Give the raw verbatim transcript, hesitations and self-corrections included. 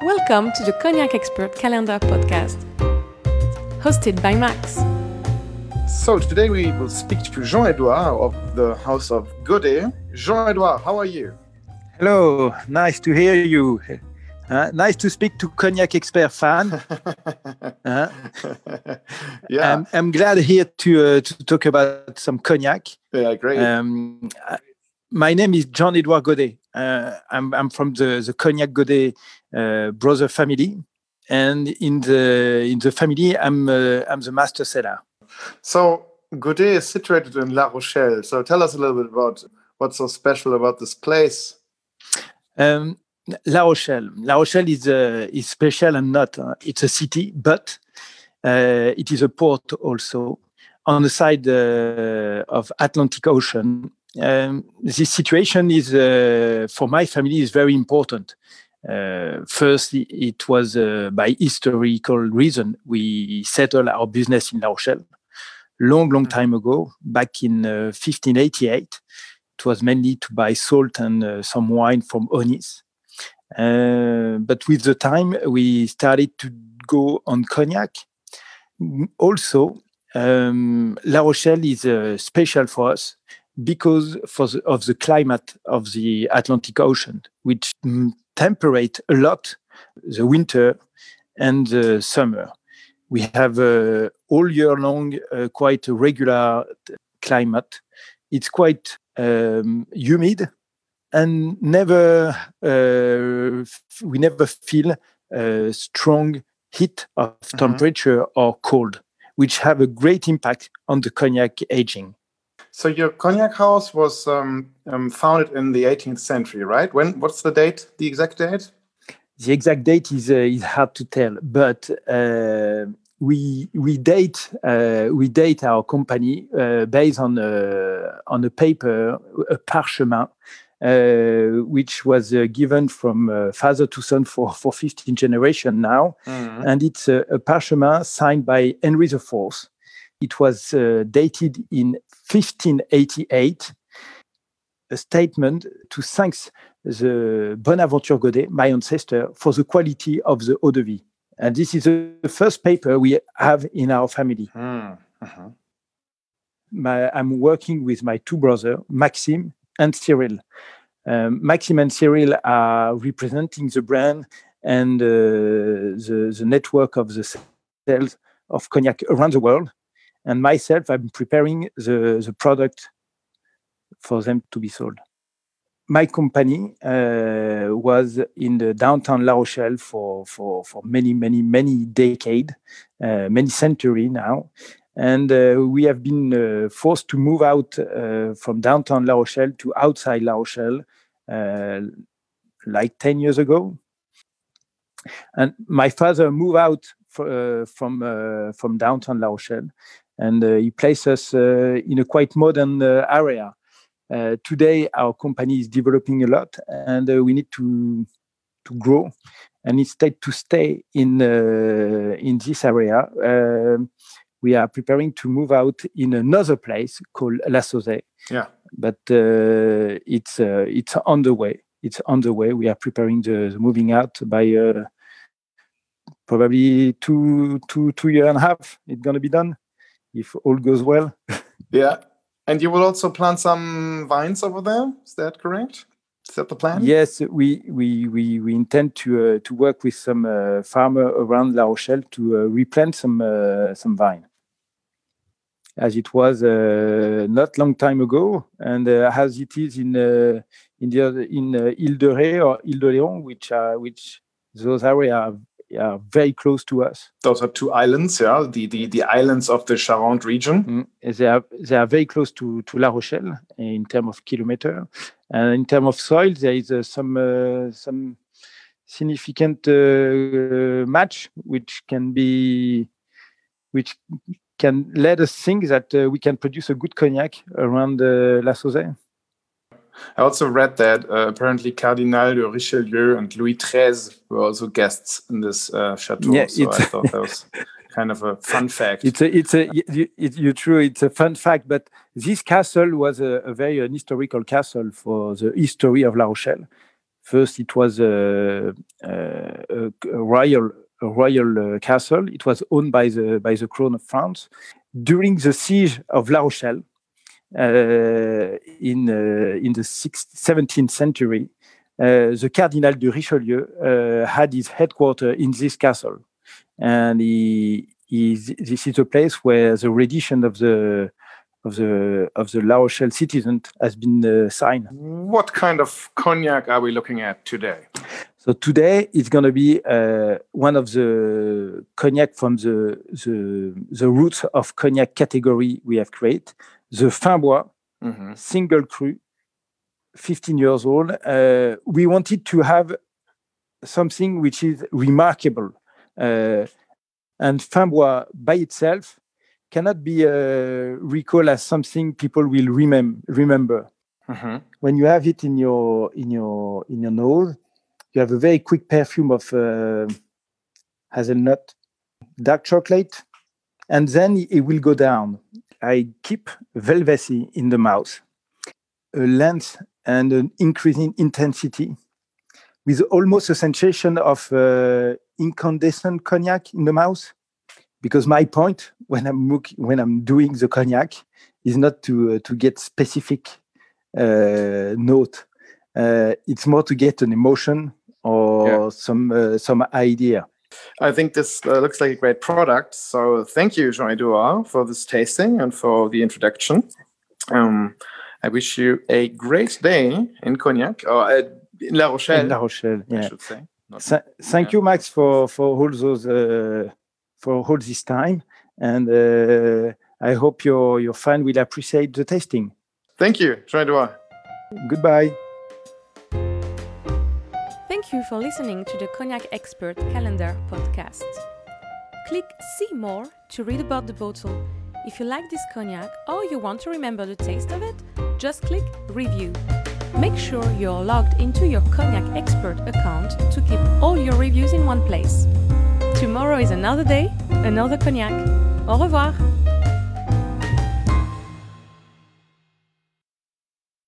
Welcome to the Cognac Expert Calendar podcast, hosted by Max. So today we will speak to Jean-Edouard of the House of Godet. Jean-Edouard, how are you? Hello, nice to hear you. Uh, nice to speak to Cognac Expert fan. uh, yeah, I'm, I'm glad here to uh, to talk about some cognac. Yeah, great. Um, my name is Jean-Edouard Godet. Uh, I'm I'm from the the Cognac Godet uh, brother family, and in the in the family I'm uh, I'm the master seller. So Godet is situated in La Rochelle. So tell us a little bit about what's so special about this place. Um, La Rochelle. La Rochelle is uh, is special and not. Uh, it's a city, but uh, it is a port also on the side uh, of Atlantic Ocean. Um, this situation is uh, for my family is very important. Uh, first, it was uh, by historical reason we settled our business in La Rochelle long, long time ago, back in uh, fifteen eighty-eight. It was mainly to buy salt and uh, some wine from Onis. Uh, but with the time, we started to go on cognac. Also, um, La Rochelle is uh, special for us because for the, of the climate of the Atlantic Ocean, which mm, temperate a lot the winter and the summer. We have uh, all year long uh, quite a regular climate. It's quite um, humid. And never, uh, f- we never feel a strong heat of temperature mm-hmm. or cold, which have a great impact on the cognac aging. So your cognac house was um, um, founded in the eighteenth century, right? When? What's the date? The exact date? The exact date is uh, is hard to tell, but uh, we we date uh, we date our company uh, based on a on a paper, a parchemin. Uh, which was uh, given from uh, father to son for, for fifteen generations now. Mm-hmm. And it's a, a parchemin signed by Henry the Fourth. It was uh, dated in fifteen eighty-eight, a statement to thank the Bonaventure Godet, my ancestor, for the quality of the eau de vie. And this is the first paper we have in our family. Mm-hmm. My, I'm working with my two brothers, Maxime and Cyril. Um, Maxime and Cyril are representing the brand and uh, the, the network of the sales of cognac around the world. And myself, I'm preparing the, the product for them to be sold. My company uh, was in the downtown La Rochelle for, for, for many, many, many decades, uh, many centuries now. And uh, we have been uh, forced to move out uh, from downtown La Rochelle to outside La Rochelle uh, like ten years ago. And my father moved out for, uh, from uh, from downtown La Rochelle, and uh, he placed us uh, in a quite modern uh, area. Uh, today, our company is developing a lot, and uh, we need to to grow. And instead to stay in uh, in this area, uh, we are preparing to move out in another place called La Sauzet. Yeah, but uh, it's uh, it's on the way. It's on the way. We are preparing the, the moving out by uh, probably two two two year and a half. It's gonna be done if all goes well. Yeah, and you will also plant some vines over there. Is that correct? Is that the plan? Yes, we we we, we intend to uh, to work with some uh, farmer around La Rochelle to uh, replant some uh, some vine, as it was uh, not long time ago, and uh, as it is in uh, in the other, in uh, Ile-de-Ré or Ile-de-Léon, which are which those areas are, are very close to us. Those are two islands, yeah, the the, the islands of the Charente region. Mm. They are they are very close to, to La Rochelle in terms of kilometer, and in terms of soil, there is uh, some uh, some significant uh, match which can be which. can let us think that uh, we can produce a good cognac around uh, La Sauzet. I also read that uh, apparently Cardinal de Richelieu and Louis the thirteenth were also guests in this uh, chateau. Yeah, so I thought that was kind of a fun fact. It's a, it's a, it, it, you're true. It's a fun fact, but this castle was a, a very an historical castle for the history of La Rochelle. First, it was a, a, a royal a royal uh, castle. It was owned by the by the crown of France. During the siege of La Rochelle uh, in uh, in the seventeenth century, uh, the Cardinal de Richelieu uh, had his headquarters in this castle, and he, he this is a place where the rendition of the of the of the La Rochelle citizen has been uh, signed. What kind of cognac are we looking at today? So today it's going to be uh, one of the cognac from the, the the roots of cognac category we have created, the Fin Bois, mm-hmm. single cru, fifteen years old. Uh, we wanted to have something which is remarkable, uh, and Fin Bois by itself cannot be uh, recalled as something people will remem- remember. Mm-hmm. When you have it in your in your in your nose, you have a very quick perfume of uh, hazelnut, dark chocolate, and then it will go down. I keep velvety in the mouth, a length and an increasing intensity, with almost a sensation of uh, incandescent cognac in the mouth. Because my point when I'm look, when I'm doing the cognac is not to uh, to get specific uh, note. Uh, it's more to get an emotion or yeah. some uh, some idea. I think this uh, looks like a great product. So thank you, Jean-Edouard, for this tasting and for the introduction. Um, I wish you a great day in Cognac, or uh, in La Rochelle. In La Rochelle, yeah. I should say. Th- thank yeah. you, Max, for, for all those uh, for all this time. And uh, I hope your, your fan will appreciate the tasting. Thank you, Jean-Edouard. Goodbye. Thank you for listening to the Cognac Expert Calendar podcast. Click See More to read about the bottle. If you like this cognac or you want to remember the taste of it, just click Review. Make sure you're logged into your Cognac Expert account to keep all your reviews in one place. Tomorrow is another day, another cognac. Au revoir!